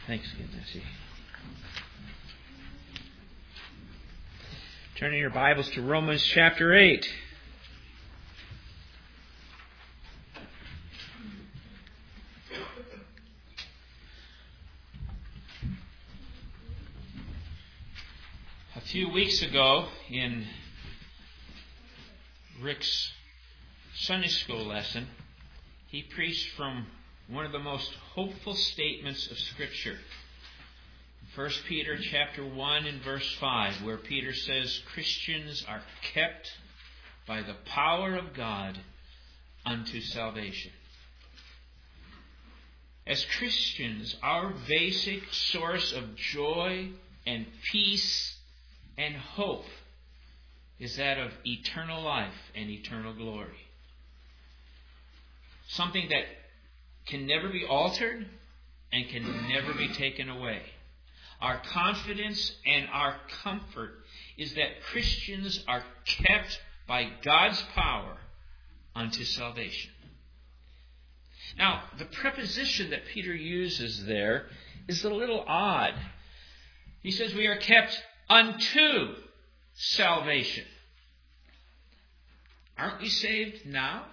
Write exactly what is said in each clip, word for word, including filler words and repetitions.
Thanks again, Nancy. Turning your Bibles to Romans chapter eight. A few weeks ago, in Rick's Sunday school lesson, he preached from one of the most hopeful statements of Scripture. First Peter chapter one and verse five, where Peter says, Christians are kept by the power of God unto salvation. As Christians, our basic source of joy and peace and hope is that of eternal life and eternal glory. Something that can never be altered and can never be taken away. Our confidence and our comfort is that Christians are kept by God's power unto salvation. Now, the preposition that Peter uses there is a little odd. He says we are kept unto salvation. Aren't we saved now?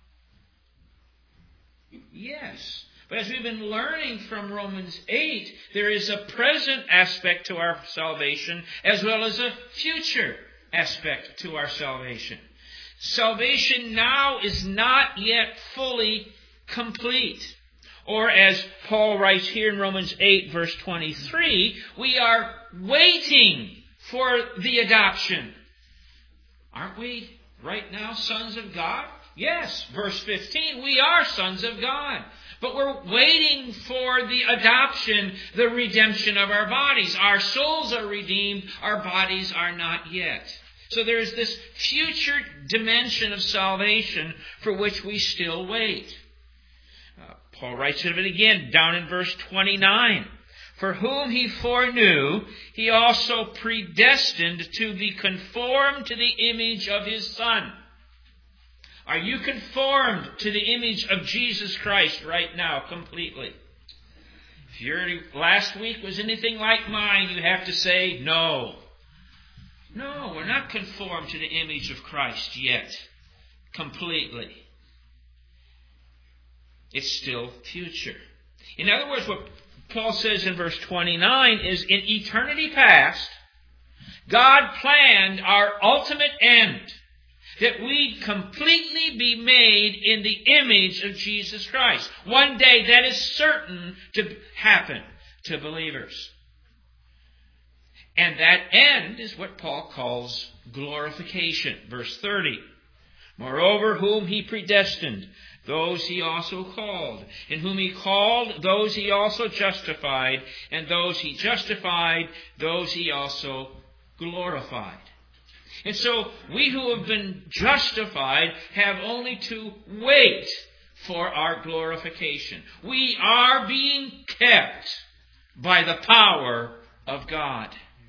Yes. But as we've been learning from Romans eight, there is a present aspect to our salvation as well as a future aspect to our salvation. Salvation now is not yet fully complete. Or as Paul writes here in Romans eight verse twenty-three, we are waiting for the adoption. Aren't we right now sons of God? Yes, verse fifteen, we are sons of God. But we're waiting for the adoption, the redemption of our bodies. Our souls are redeemed, our bodies are not yet. So there's this future dimension of salvation for which we still wait. Uh, Paul writes of it again down in verse twenty-nine. For whom he foreknew, he also predestined to be conformed to the image of his Son. Are you conformed to the image of Jesus Christ right now completely? If your last week was anything like mine, you have to say no. No, we're not conformed to the image of Christ yet completely. It's still future. In other words, what Paul says in verse twenty-nine is, in eternity past, God planned our ultimate end, that we completely be made in the image of Jesus Christ. One day that is certain to happen to believers. And that end is what Paul calls glorification. Verse thirty. Moreover, whom he predestined, those he also called. And whom he called, those he also justified. And those he justified, those he also glorified. And so we who have been justified have only to wait for our glorification. We are being kept by the power of God.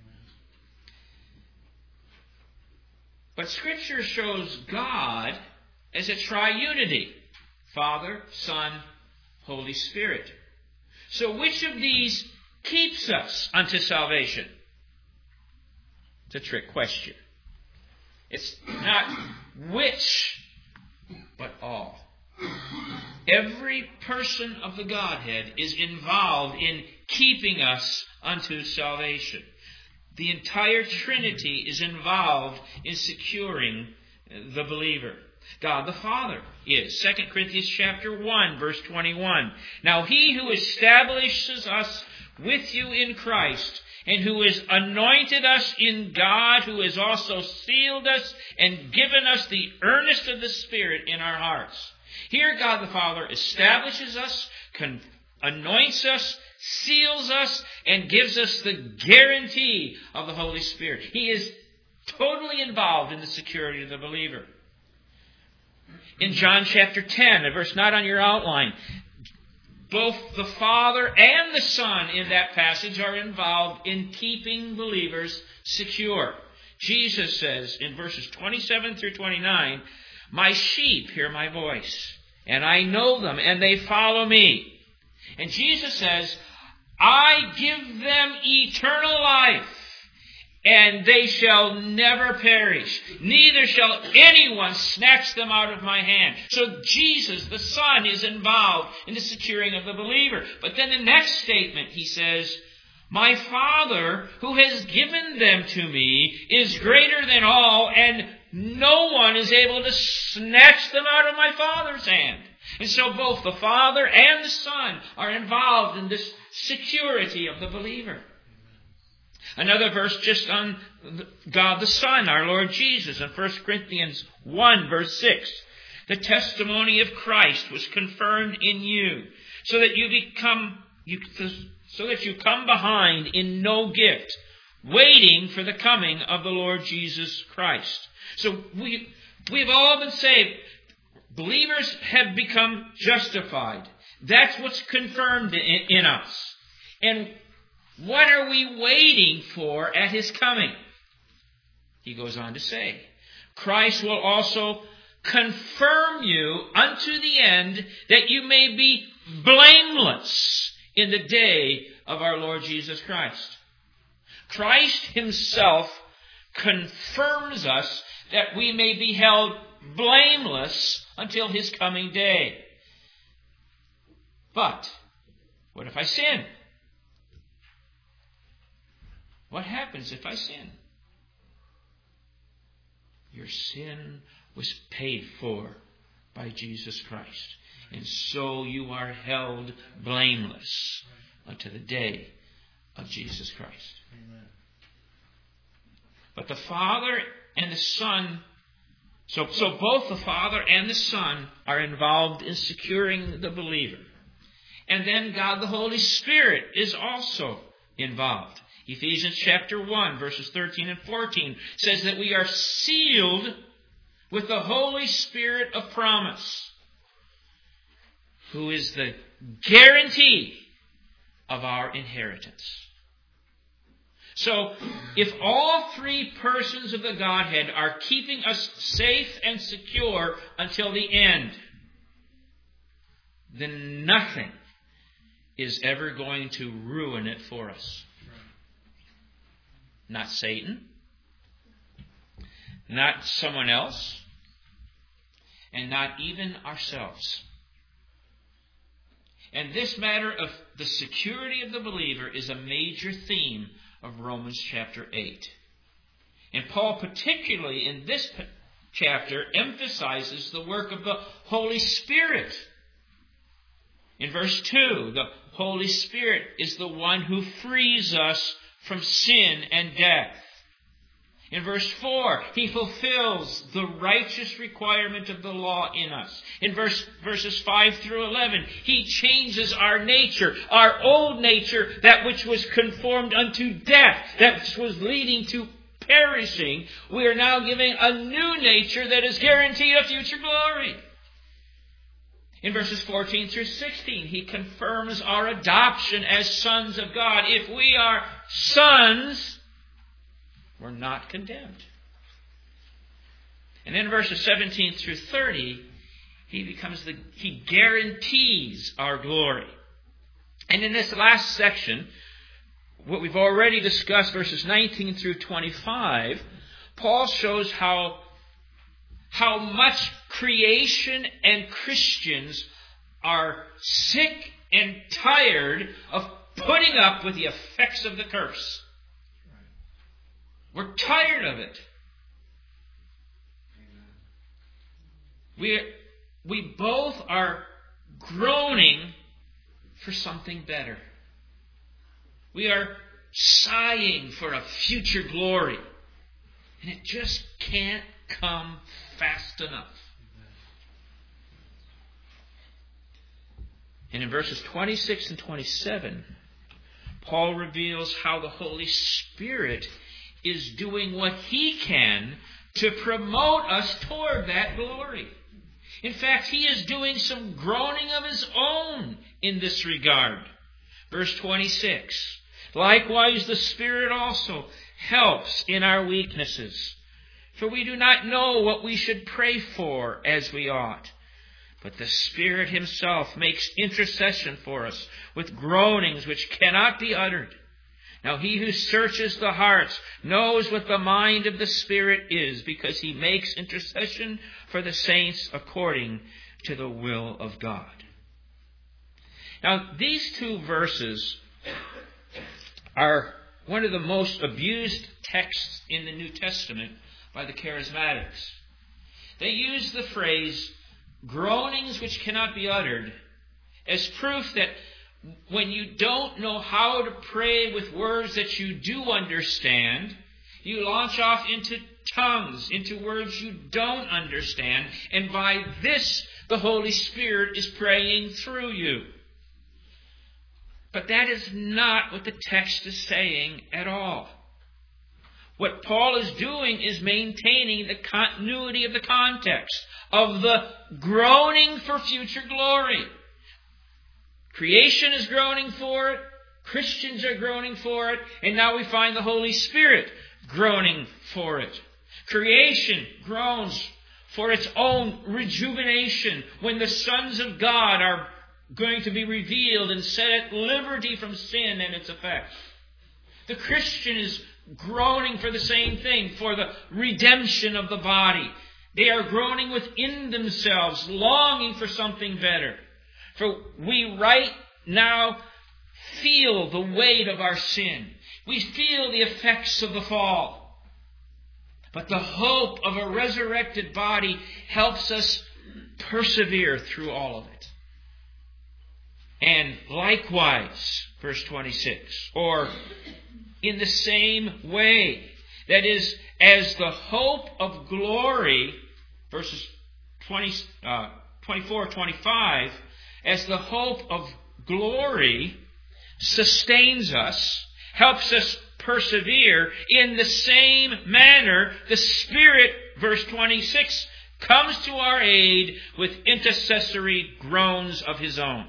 But Scripture shows God as a triunity: Father, Son, Holy Spirit. So which of these keeps us unto salvation? It's a trick question. It's not which, but all. Every person of the Godhead is involved in keeping us unto salvation. The entire Trinity is involved in securing the believer. God the Father is. Second Corinthians chapter one, verse twenty-one. Now he who establishes us with you in Christ, and who has anointed us in God, who has also sealed us and given us the earnest of the Spirit in our hearts. Here God the Father establishes us, con- anoints us, seals us, and gives us the guarantee of the Holy Spirit. He is totally involved in the security of the believer. In John chapter ten, a verse not on your outline, both the Father and the Son in that passage are involved in keeping believers secure. Jesus says in verses twenty-seven through twenty-nine, my sheep hear my voice, and I know them, and they follow me. And Jesus says, I give them eternal life, and they shall never perish. Neither shall anyone snatch them out of my hand. So Jesus, the Son, is involved in the securing of the believer. But then the next statement, he says, my Father, who has given them to me, is greater than all, and no one is able to snatch them out of my Father's hand. And so both the Father and the Son are involved in this security of the believer. Another verse just on God the Son, our Lord Jesus, in First Corinthians one, verse six. The testimony of Christ was confirmed in you, so that you become, you, so that you come behind in no gift, waiting for the coming of the Lord Jesus Christ. So we, we've all been saved. Believers have become justified. That's what's confirmed in, in us. And what are we waiting for at His coming? He goes on to say, Christ will also confirm you unto the end, that you may be blameless in the day of our Lord Jesus Christ. Christ Himself confirms us that we may be held blameless until His coming day. But what if I sin? What happens if I sin? Your sin was paid for by Jesus Christ. And so you are held blameless unto the day of Jesus Christ. Amen. But the Father and the Son, so, so both the Father and the Son are involved in securing the believer. And then God the Holy Spirit is also involved. Ephesians chapter one, verses thirteen and fourteen says that we are sealed with the Holy Spirit of promise, who is the guarantee of our inheritance. So, if all three persons of the Godhead are keeping us safe and secure until the end, then nothing is ever going to ruin it for us. Not Satan, not someone else, and not even ourselves. And this matter of the security of the believer is a major theme of Romans chapter eight. And Paul, particularly in this chapter, emphasizes the work of the Holy Spirit. In verse two, the Holy Spirit is the one who frees us from sin and death. In verse four, He fulfills the righteous requirement of the law in us. In verse, verses five through eleven, He changes our nature, our old nature, that which was conformed unto death, that which was leading to perishing. We are now giving a new nature that is guaranteed a future glory. In verses fourteen through sixteen, He confirms our adoption as sons of God. If we are sons, we're not condemned. And in verses seventeen through thirty, He becomes the, He guarantees our glory. And in this last section, what we've already discussed, verses nineteen through twenty-five, Paul shows how How much creation and Christians are sick and tired of putting up with the effects of the curse. We're tired of it. We, we both are groaning for something better. We are sighing for a future glory. And it just can't come fast enough. And in verses twenty-six and twenty-seven, Paul reveals how the Holy Spirit is doing what He can to promote us toward that glory. In fact, He is doing some groaning of His own in this regard. Verse twenty-six, likewise the Spirit also helps in our weaknesses. For we do not know what we should pray for as we ought. But the Spirit Himself makes intercession for us with groanings which cannot be uttered. Now He who searches the hearts knows what the mind of the Spirit is, because He makes intercession for the saints according to the will of God. Now, these two verses are one of the most abused texts in the New Testament by the charismatics. They use the phrase, groanings which cannot be uttered, as proof that when you don't know how to pray with words that you do understand, you launch off into tongues, into words you don't understand, and by this the Holy Spirit is praying through you. But that is not what the text is saying at all. What Paul is doing is maintaining the continuity of the context of the groaning for future glory. Creation is groaning for it. Christians are groaning for it. And now we find the Holy Spirit groaning for it. Creation groans for its own rejuvenation when the sons of God are going to be revealed and set at liberty from sin and its effects. The Christian is groaning for the same thing, for the redemption of the body. They are groaning within themselves, longing for something better. For we right now feel the weight of our sin. We feel the effects of the fall. But the hope of a resurrected body helps us persevere through all of it. And likewise, verse twenty-six, or in the same way, that is, as the hope of glory, verses twenty, uh, twenty-four, twenty-five, as the hope of glory sustains us, helps us persevere, in the same manner, the Spirit, verse twenty-six, comes to our aid with intercessory groans of His own.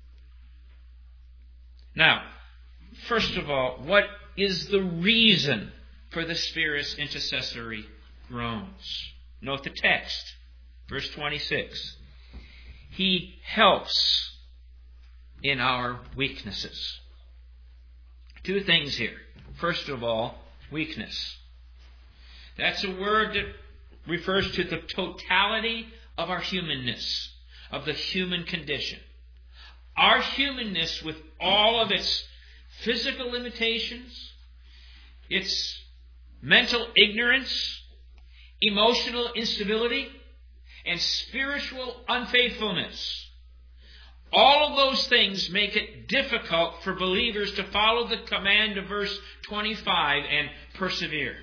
Now, first of all, what is the reason for the Spirit's intercessory groans? Note the text, verse twenty-six. He helps in our weaknesses. Two things here. First of all, weakness. That's a word that refers to the totality of our humanness, of the human condition. Our humanness, with all of its physical limitations, its mental ignorance, emotional instability, and spiritual unfaithfulness. All of those things make it difficult for believers to follow the command of verse twenty-five and persevere.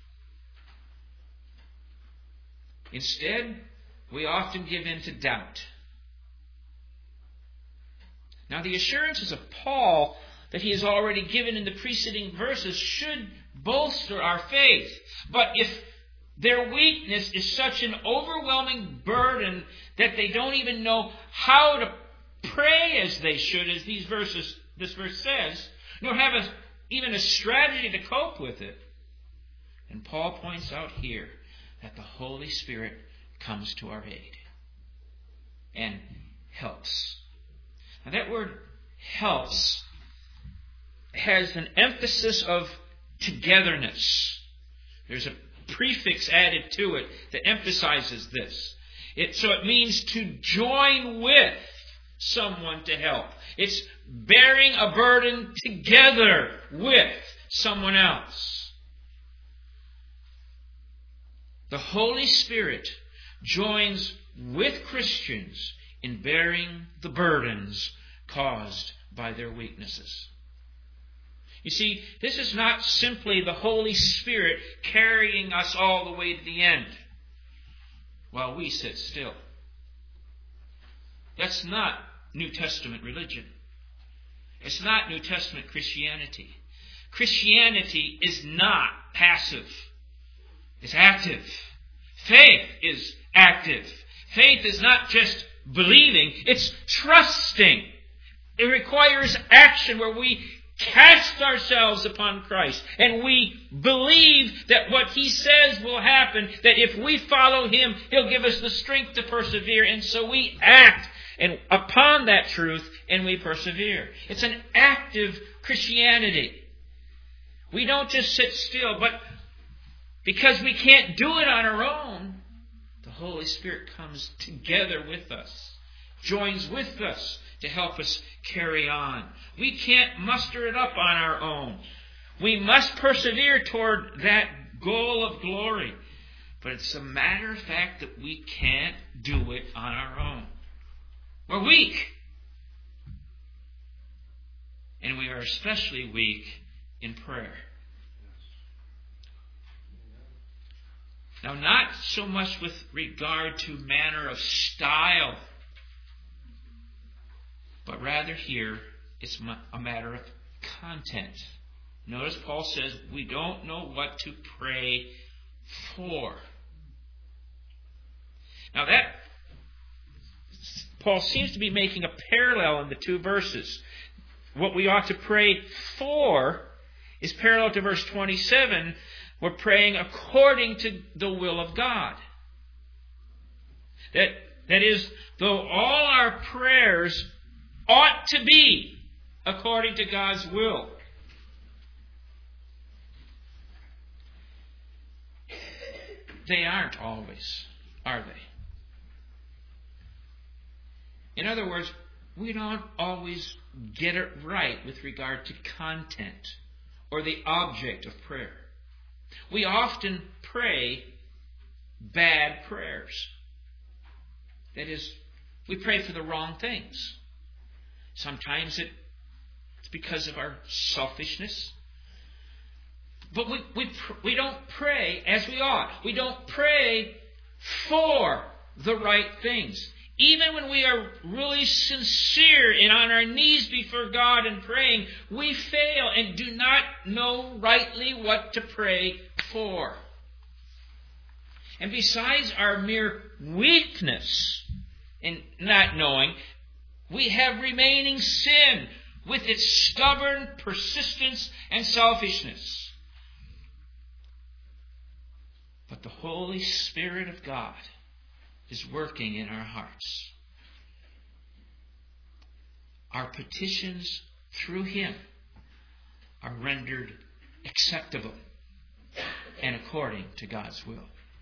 Instead, we often give in to doubt. Now, the assurances of Paul that he has already given in the preceding verses should bolster our faith. But if their weakness is such an overwhelming burden that they don't even know how to pray as they should, as these verses, this verse says, nor have a, even a strategy to cope with it, and Paul points out here that the Holy Spirit comes to our aid and helps. Now that word helps has an emphasis of togetherness. There's a prefix added to it that emphasizes this. It, so it means to join with someone to help. It's bearing a burden together with someone else. The Holy Spirit joins with Christians in bearing the burdens caused by their weaknesses. You see, this is not simply the Holy Spirit carrying us all the way to the end while we sit still. That's not New Testament religion. It's not New Testament Christianity. Christianity is not passive. It's active. Faith is active. Faith is not just believing, it's trusting. It requires action where we cast ourselves upon Christ, and we believe that what He says will happen, that if we follow Him, He'll give us the strength to persevere, and so we act and upon that truth, and we persevere. It's an active Christianity. We don't just sit still, but because we can't do it on our own, the Holy Spirit comes together with us, joins with us to help us carry on. We can't muster it up on our own. We must persevere toward that goal of glory. But it's a matter of fact that we can't do it on our own. We're weak. And we are especially weak in prayer. Now, not so much with regard to manner of style, but rather here it's a matter of content. Notice Paul says we don't know what to pray for. Now that, Paul seems to be making a parallel in the two verses. What we ought to pray for is parallel to verse twenty-seven. We're praying according to the will of God. That, that is, though all our prayers ought to be according to God's will. They aren't always, are they? In other words, we don't always get it right with regard to content or the object of prayer. We often pray bad prayers. That is, we pray for the wrong things. Sometimes it's because of our selfishness. But we, we, we don't pray as we ought. We don't pray for the right things. Even when we are really sincere and on our knees before God and praying, we fail and do not know rightly what to pray for. And besides our mere weakness in not knowing, we have remaining sin with its stubborn persistence and selfishness. But the Holy Spirit of God is working in our hearts. Our petitions through Him are rendered acceptable and according to God's will.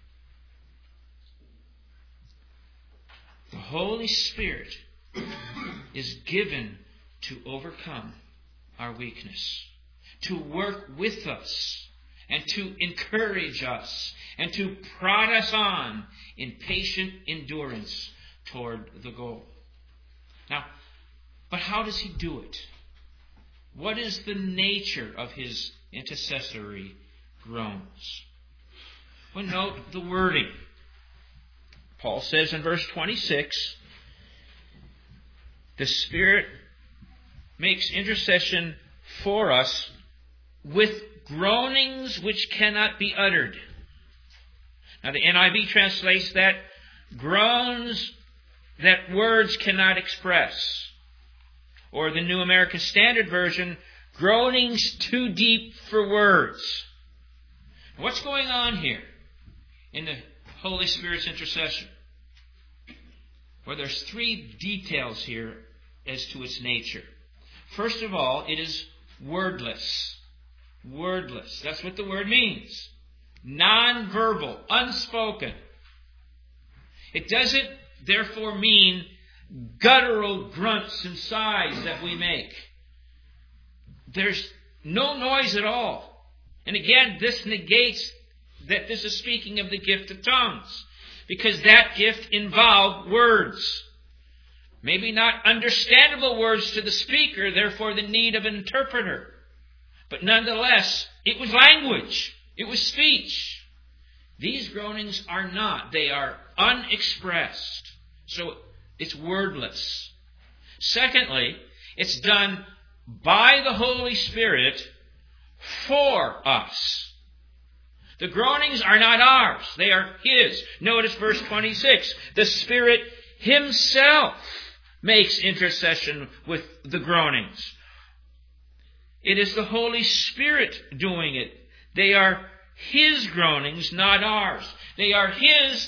The Holy Spirit is given to overcome our weakness, to work with us, and to encourage us, and to prod us on in patient endurance toward the goal. Now, but how does He do it? What is the nature of His intercessory groans? Well, note the wording. Paul says in verse twenty-six, the Spirit makes intercession for us with groanings which cannot be uttered. Now the N I V translates that groans that words cannot express. Or the New American Standard Version, groanings too deep for words. What's going on here in the Holy Spirit's intercession? Well, there's three details here as to its nature. First of all, it is wordless. Wordless. That's what the word means. Non-verbal, unspoken. It doesn't, therefore, mean guttural grunts and sighs that we make. There's no noise at all. And again, this negates that this is speaking of the gift of tongues, because that gift involved words. Maybe not understandable words to the speaker, therefore the need of an interpreter. But nonetheless, it was language. It was speech. These groanings are not. They are unexpressed. So it's wordless. Secondly, it's done by the Holy Spirit for us. The groanings are not ours. They are His. Notice verse twenty-six. The Spirit Himself makes intercession with the groanings. It is the Holy Spirit doing it. They are His groanings, not ours. They are His,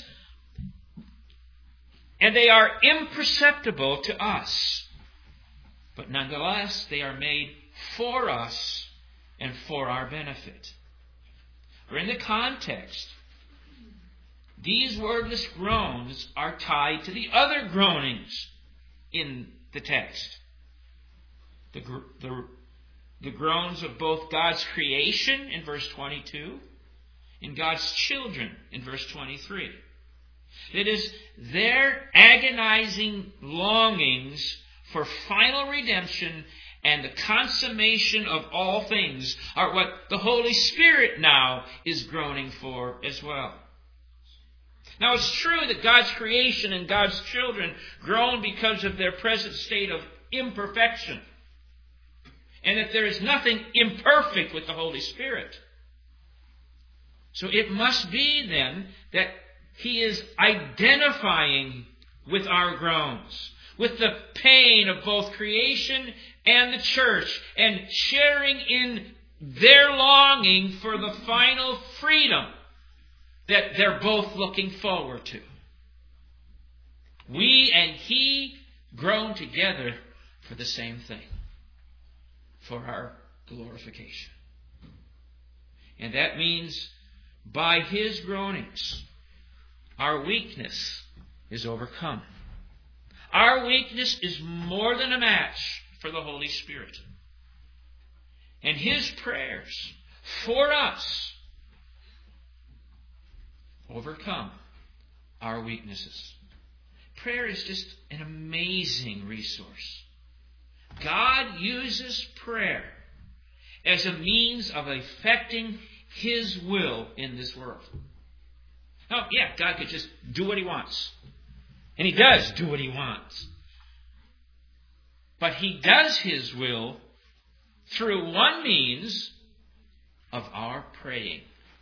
and they are imperceptible to us. But nonetheless, they are made for us and for our benefit. Or in the context, these wordless groans are tied to the other groanings in the text. The, the, the groans of both God's creation in verse twenty-two and God's children in verse twenty-three. It is their agonizing longings for final redemption and the consummation of all things are what the Holy Spirit now is groaning for as well. Now, it's true that God's creation and God's children groan because of their present state of imperfection, and that there is nothing imperfect with the Holy Spirit. So it must be then that He is identifying with our groans, with the pain of both creation and the church, and sharing in their longing for the final freedom that they're both looking forward to. We and He groan together for the same thing, for our glorification. And that means by His groanings, our weakness is overcome. Our weakness is more than a match for the Holy Spirit. And His prayers for us overcome our weaknesses. Prayer is just an amazing resource. God uses prayer as a means of effecting His will in this world. Now, yeah, God could just do what He wants. And He does do what He wants. But He does His will through one means of our praying.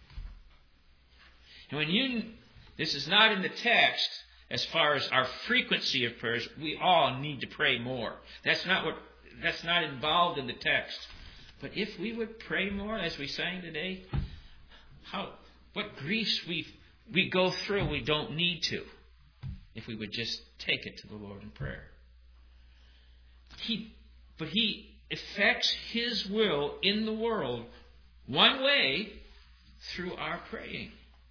And when you, this is not in the text as far as our frequency of prayers. We all need to pray more. That's not what, that's not involved in the text. But if we would pray more, as we sang today, how, what griefs we we go through we don't need to, if we would just take it to the Lord in prayer. He, but He effects His will in the world one way, through our praying.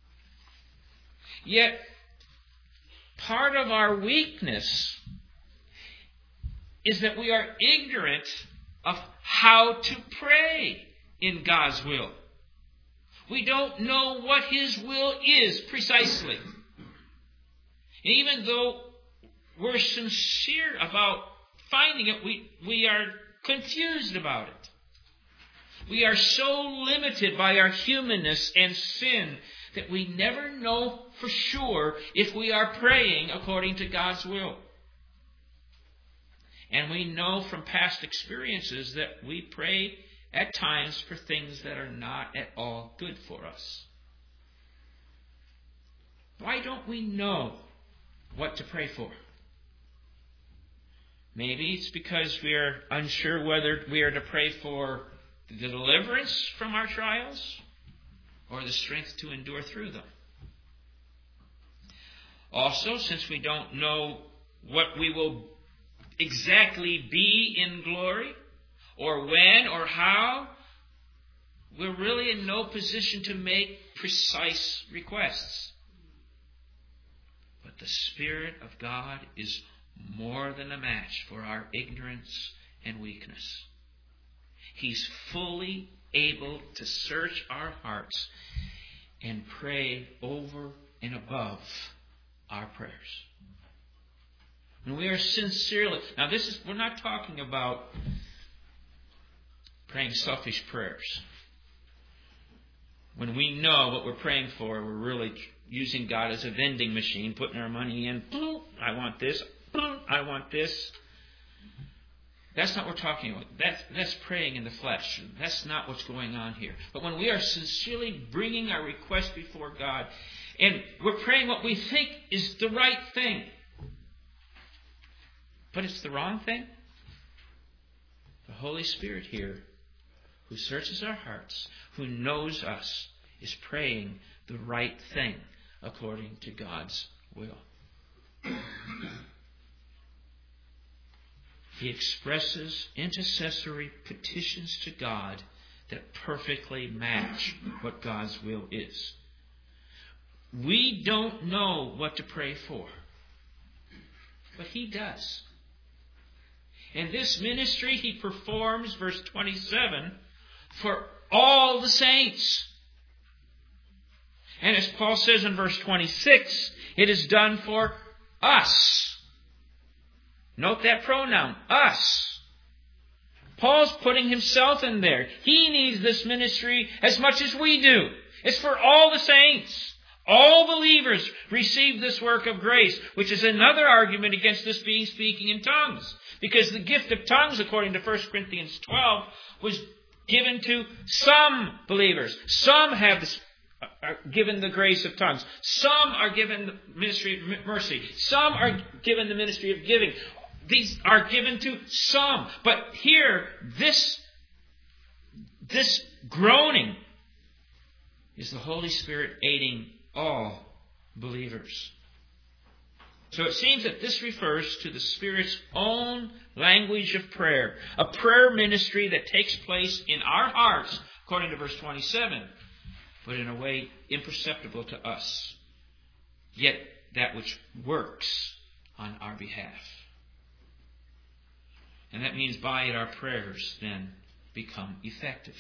Yet, part of our weakness is that we are ignorant of how to pray in God's will. We don't know what His will is precisely. And even though we're sincere about finding it, we, we are confused about it. We are so limited by our humanness and sin that we never know for sure if we are praying according to God's will. And we know from past experiences that we pray at times for things that are not at all good for us. Why don't we know what to pray for? Maybe it's because we are unsure whether we are to pray for the deliverance from our trials or the strength to endure through them. Also, since we don't know what we will exactly be in glory, or when, or how, we're really in no position to make precise requests. But the Spirit of God is more than a match for our ignorance and weakness. He's fully able to search our hearts and pray over and above our prayers. When we are sincerely... Now, this is, we're not talking about praying selfish prayers. When we know what we're praying for, we're really using God as a vending machine, putting our money in. I want this. I want this. That's not what we're talking about. That's, that's praying in the flesh. That's not what's going on here. But when we are sincerely bringing our request before God, and we're praying what we think is the right thing, but it's the wrong thing, the Holy Spirit here who searches our hearts, who knows us, is praying the right thing according to God's will. He expresses intercessory petitions to God that perfectly match what God's will is. We don't know what to pray for, but He does. And this ministry He performs, verse twenty-seven, for all the saints. And as Paul says in verse twenty-six, it is done for us. Note that pronoun, us. Paul's putting himself in there. He needs this ministry as much as we do. It's for all the saints. All believers receive this work of grace, which is another argument against this being speaking in tongues. Because the gift of tongues, according to First Corinthians twelve, was given to some believers. Some have this, are given the grace of tongues. Some are given the ministry of mercy. Some are given the ministry of giving. These are given to some. But here, this, this groaning is the Holy Spirit aiding all believers. So it seems that this refers to the Spirit's own language of prayer. A prayer ministry that takes place in our hearts, according to verse twenty-seven, but in a way imperceptible to us. Yet that which works on our behalf. And that means by it our prayers then become effective.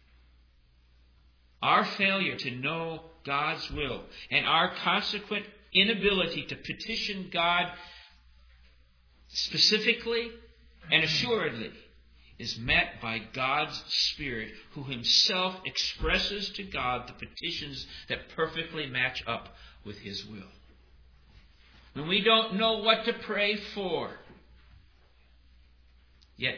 Our failure to know God's will and our consequent inability to petition God specifically and assuredly is met by God's Spirit, who Himself expresses to God the petitions that perfectly match up with His will. When we don't know what to pray for, yet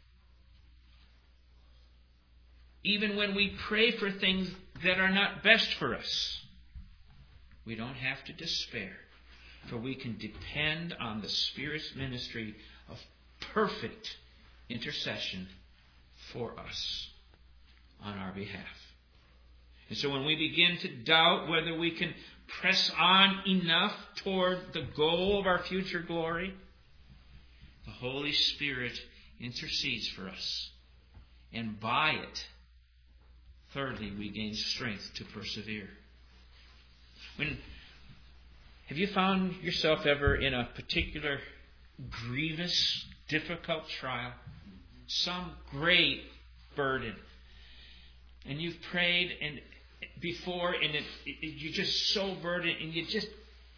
even when we pray for things that are not best for us, we don't have to despair, for we can depend on the Spirit's ministry of perfect intercession for us on our behalf. And so when we begin to doubt whether we can press on enough toward the goal of our future glory, the Holy Spirit intercedes for us. And by it, thirdly, we gain strength to persevere. When, have you found yourself ever in a particular grievous, difficult trial? Some great burden. And you've prayed and before and it, it, you're just so burdened and you just,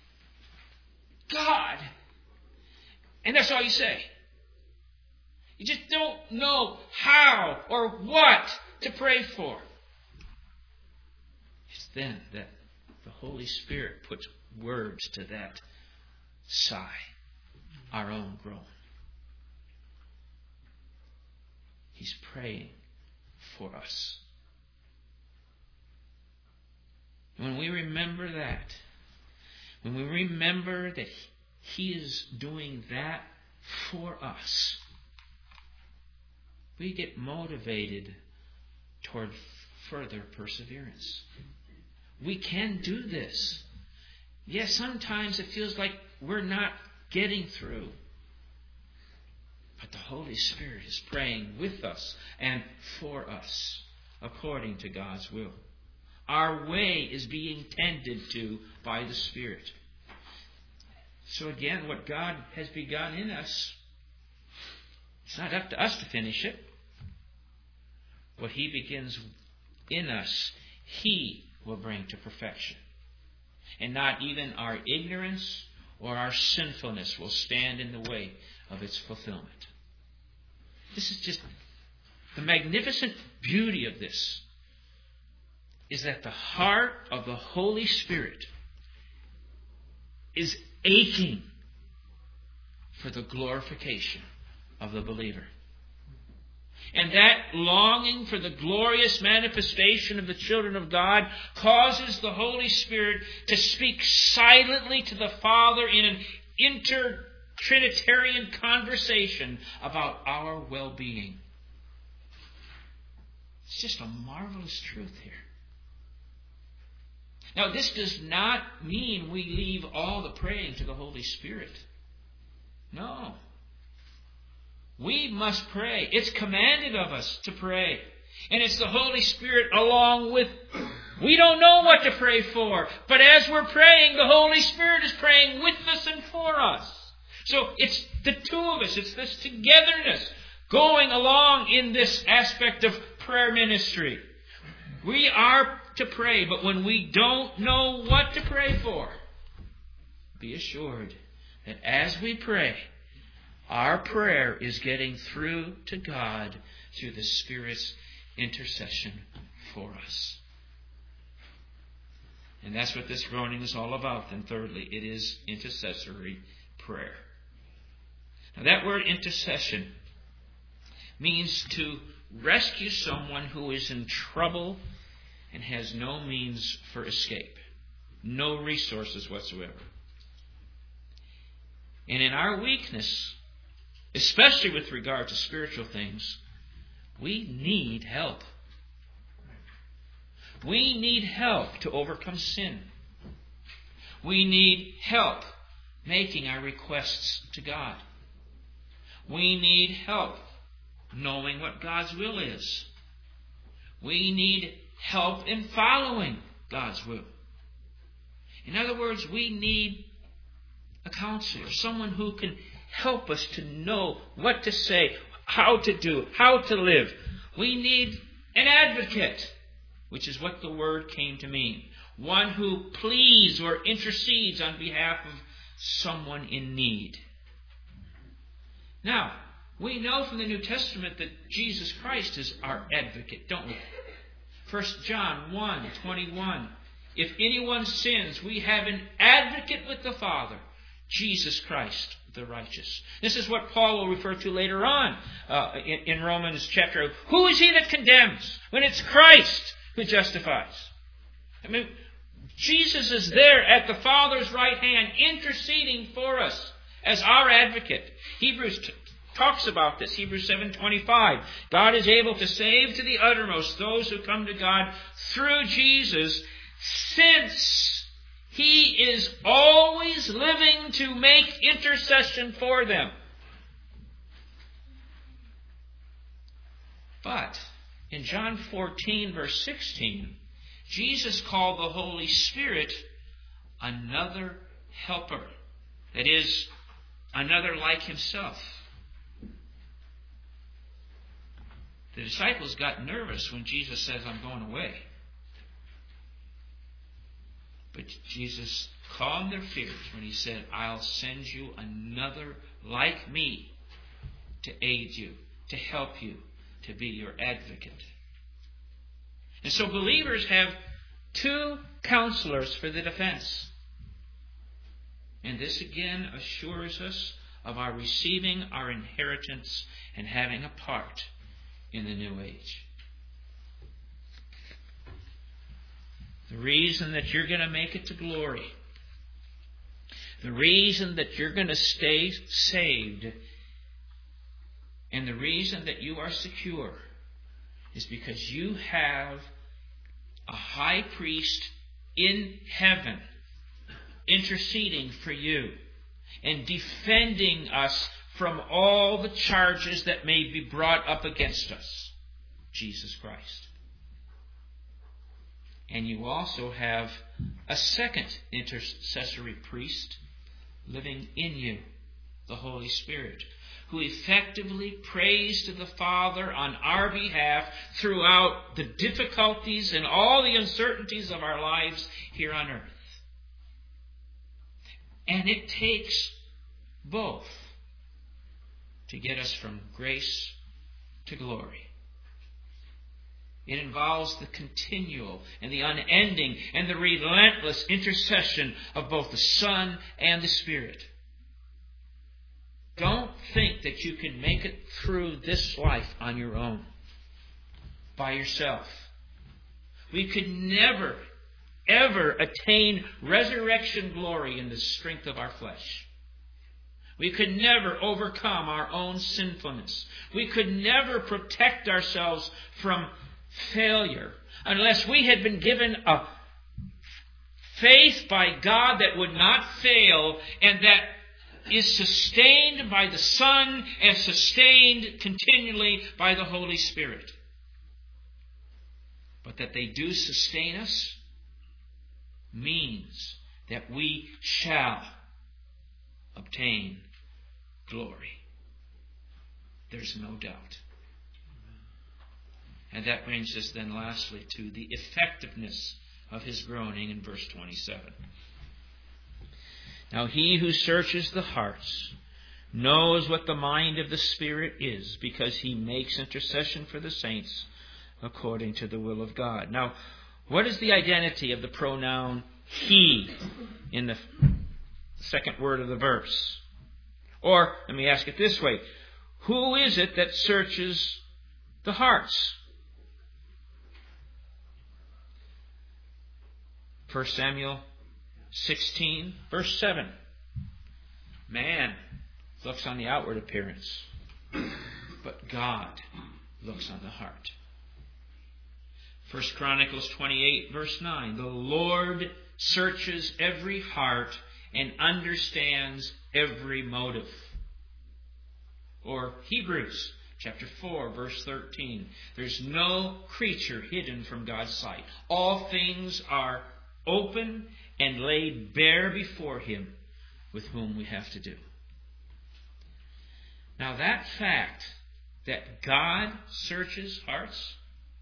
God! And that's all you say. You just don't know how or what to pray for. It's then that the Holy Spirit puts words to that sigh, our own groan. He's praying for us. When we remember that, when we remember that He is doing that for us, we get motivated toward further perseverance. We can do this. Yes, sometimes it feels like we're not getting through. But the Holy Spirit is praying with us and for us according to God's will. Our way is being tended to by the Spirit. So again, what God has begun in us, it's not up to us to finish it. What He begins in us, He will bring to perfection. And not even our ignorance or our sinfulness will stand in the way of its fulfillment. This is just the magnificent beauty of this, is that the heart of the Holy Spirit is aching for the glorification of the believer. And that longing for the glorious manifestation of the children of God causes the Holy Spirit to speak silently to the Father in an inter-Trinitarian conversation about our well-being. It's just a marvelous truth here. Now, this does not mean we leave all the praying to the Holy Spirit. No. We must pray. It's commanded of us to pray. And it's the Holy Spirit along with... We don't know what to pray for. But as we're praying, the Holy Spirit is praying with us and for us. So it's the two of us. It's this togetherness going along in this aspect of prayer ministry. We are to pray, but when we don't know what to pray for, be assured that as we pray, our prayer is getting through to God through the Spirit's intercession for us. And that's what this groaning is all about. And thirdly, it is intercessory prayer. Now that word intercession means to rescue someone who is in trouble and has no means for escape, no resources whatsoever. And in our weakness, especially with regard to spiritual things, we need help. We need help to overcome sin. We need help making our requests to God. We need help knowing what God's will is. We need help in following God's will. In other words, we need a counselor, someone who can help us to know what to say, how to do, how to live. We need an advocate, which is what the word came to mean. One who pleads or intercedes on behalf of someone in need. Now, we know from the New Testament that Jesus Christ is our advocate, don't we? First John one twenty-one. If anyone sins, we have an advocate with the Father, Jesus Christ the righteous. This is what Paul will refer to later on uh, in, in Romans chapter. Who is he that condemns when it's Christ who justifies? I mean, Jesus is there at the Father's right hand interceding for us as our advocate. Hebrews t- talks about this. Hebrews seven twenty-five. God is able to save to the uttermost those who come to God through Jesus, since He is always living to make intercession for them. But in John fourteen, verse sixteen, Jesus called the Holy Spirit another helper. That is, another like Himself. The disciples got nervous when Jesus says, I'm going away. But Jesus calmed their fears when He said, I'll send you another like me to aid you, to help you, to be your advocate. And so believers have two counselors for the defense. And this again assures us of our receiving our inheritance and having a part in the new age. The reason that you're going to make it to glory, the reason that you're going to stay saved, and the reason that you are secure is because you have a high priest in heaven interceding for you and defending us from all the charges that may be brought up against us. Jesus Christ. And you also have a second intercessory priest living in you, the Holy Spirit, who effectively prays to the Father on our behalf throughout the difficulties and all the uncertainties of our lives here on earth. And it takes both to get us from grace to glory. It involves the continual and the unending and the relentless intercession of both the Son and the Spirit. Don't think that you can make it through this life on your own, by yourself. We could never, ever attain resurrection glory in the strength of our flesh. We could never overcome our own sinfulness. We could never protect ourselves from failure, unless we had been given a faith by God that would not fail and that is sustained by the Son and sustained continually by the Holy Spirit. But that they do sustain us means that we shall obtain glory. There's no doubt. And that brings us then lastly to the effectiveness of his groaning in verse twenty-seven. Now he who searches the hearts knows what the mind of the Spirit is, because he makes intercession for the saints according to the will of God. Now, what is the identity of the pronoun he in the second word of the verse? Or, let me ask it this way, who is it that searches the hearts? First Samuel sixteen, verse seven. Man looks on the outward appearance, but God looks on the heart. First Chronicles twenty-eight, verse nine. The Lord searches every heart and understands every motive. Or Hebrews chapter four, verse thirteen. There's no creature hidden from God's sight. All things are open and laid bare before him, with whom we have to do. Now that fact that God searches hearts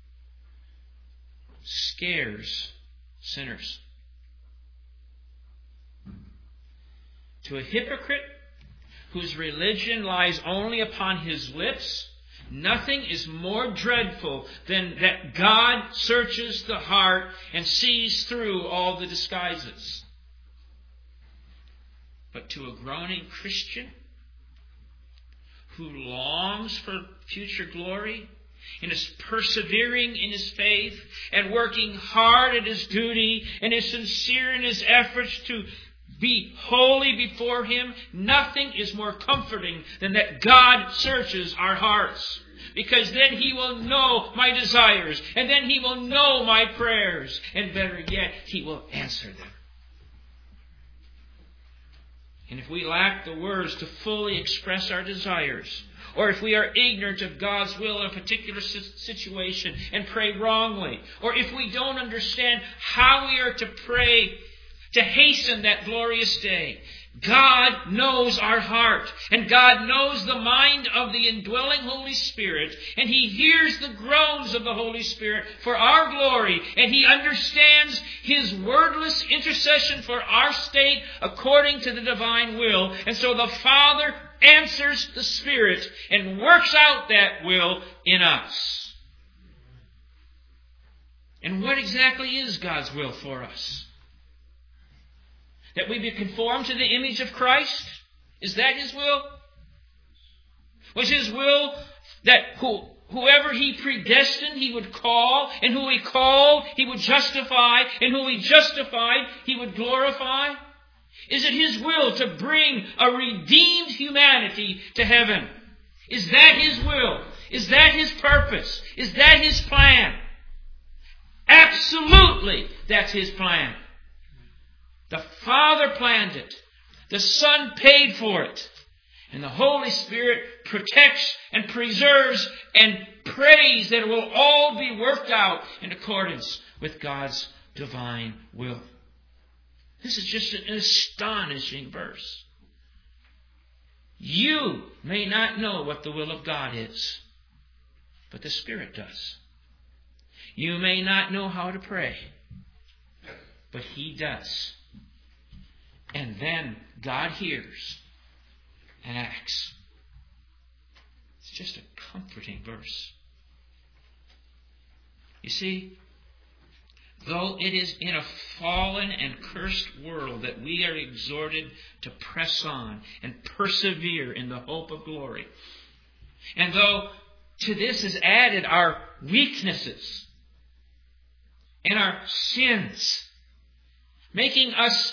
scares sinners. To a hypocrite whose religion lies only upon his lips, nothing is more dreadful than that God searches the heart and sees through all the disguises. But to a groaning Christian who longs for future glory and is persevering in his faith and working hard at his duty and is sincere in his efforts to be holy before him, nothing is more comforting than that God searches our hearts. Because then he will know my desires, and then he will know my prayers, and better yet, he will answer them. And if we lack the words to fully express our desires, or if we are ignorant of God's will in a particular situation and pray wrongly, or if we don't understand how we are to pray to hasten that glorious day, God knows our heart, and God knows the mind of the indwelling Holy Spirit, and He hears the groans of the Holy Spirit for our glory, and He understands His wordless intercession for our state according to the divine will. And so the Father answers the Spirit and works out that will in us. And what exactly is God's will for us? That we be conformed to the image of Christ? Is that His will? Was His will that who, whoever He predestined, He would call, and who He called, He would justify, and who He justified, He would glorify? Is it His will to bring a redeemed humanity to heaven? Is that His will? Is that His purpose? Is that His plan? Absolutely, that's His plan. The Father planned it. The Son paid for it. And the Holy Spirit protects and preserves and prays that it will all be worked out in accordance with God's divine will. This is just an astonishing verse. You may not know what the will of God is, but the Spirit does. You may not know how to pray, but He does. And then God hears and acts. It's just a comforting verse. You see, though it is in a fallen and cursed world that we are exhorted to press on and persevere in the hope of glory, and though to this is added our weaknesses and our sins, making us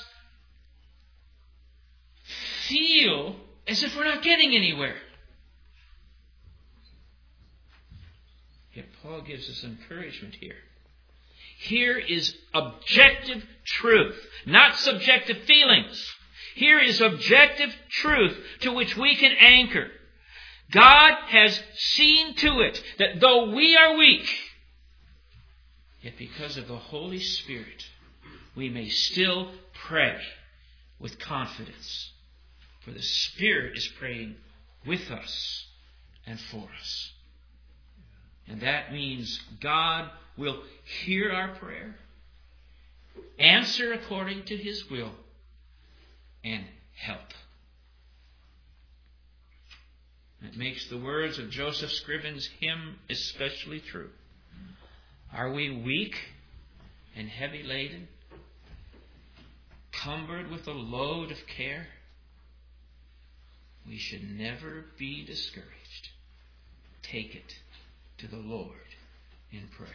feel as if we're not getting anywhere. Yet Paul gives us encouragement here. Here is objective truth, not subjective feelings. Here is objective truth to which we can anchor. God has seen to it that though we are weak, yet because of the Holy Spirit, we may still pray with confidence. For the Spirit is praying with us and for us. And that means God will hear our prayer, answer according to His will, and help. It makes the words of Joseph Scriven's hymn especially true. Are we weak and heavy laden, cumbered with a load of care? We should never be discouraged. Take it to the Lord in prayer.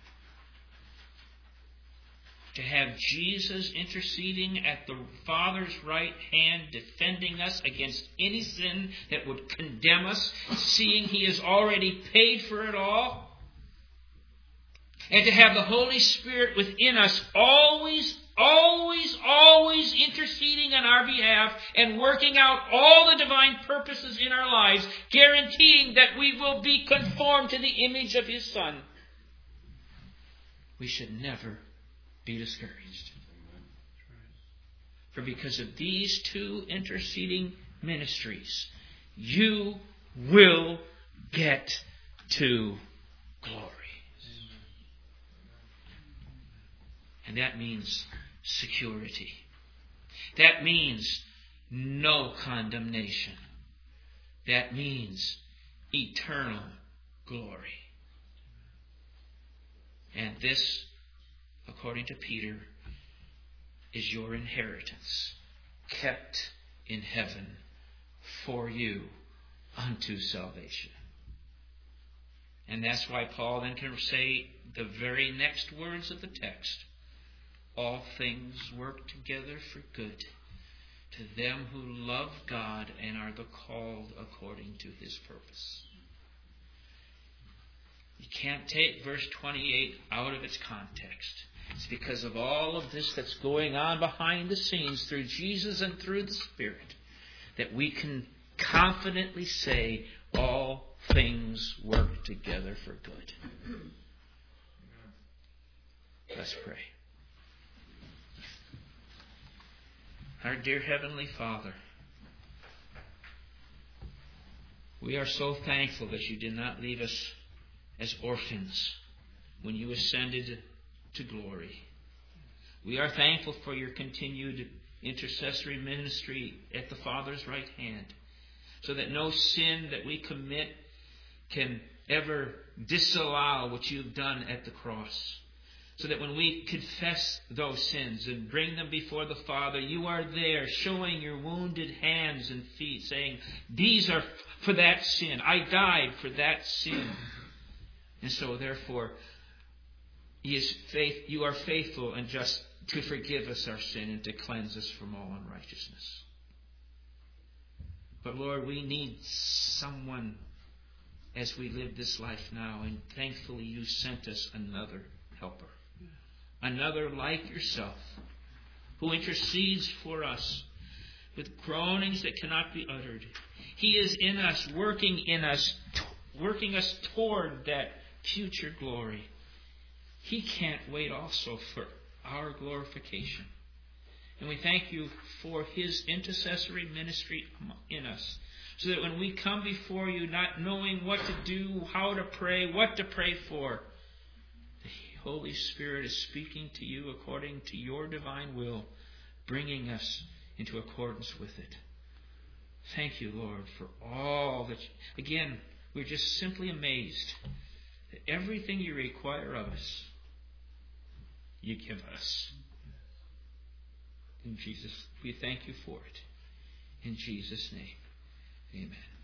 To have Jesus interceding at the Father's right hand, defending us against any sin that would condemn us, seeing He has already paid for it all. And to have the Holy Spirit within us always, always, always interceding on our behalf and working out all the divine purposes in our lives, guaranteeing that we will be conformed to the image of His Son. We should never be discouraged. For because of these two interceding ministries, you will get to glory. And that means security. That means no condemnation. That means eternal glory. And this, according to Peter, is your inheritance, kept in heaven for you unto salvation. And that's why Paul then can say the very next words of the text. All things work together for good to them who love God and are the called according to His purpose. You can't take verse twenty-eight out of its context. It's because of all of this that's going on behind the scenes through Jesus and through the Spirit that we can confidently say all things work together for good. Let's pray. Our dear Heavenly Father, we are so thankful that You did not leave us as orphans when You ascended to glory. We are thankful for Your continued intercessory ministry at the Father's right hand, so that no sin that we commit can ever disallow what You've done at the cross. So that when we confess those sins and bring them before the Father, You are there showing Your wounded hands and feet, saying, these are for that sin. I died for that sin. And so therefore, He is faith, You are faithful and just to forgive us our sin and to cleanse us from all unrighteousness. But Lord, we need someone as we live this life now, and thankfully You sent us another helper. Another like Yourself, who intercedes for us with groanings that cannot be uttered. He is in us, working in us, working us toward that future glory. He can't wait also for our glorification. And we thank You for His intercessory ministry in us, so that when we come before You, not knowing what to do, how to pray, what to pray for, the Holy Spirit is speaking to you according to Your divine will, bringing us into accordance with it. Thank You, Lord, for all that You, again, we're just simply amazed that everything You require of us, You give us. In Jesus, we thank You for it. In Jesus' name, amen.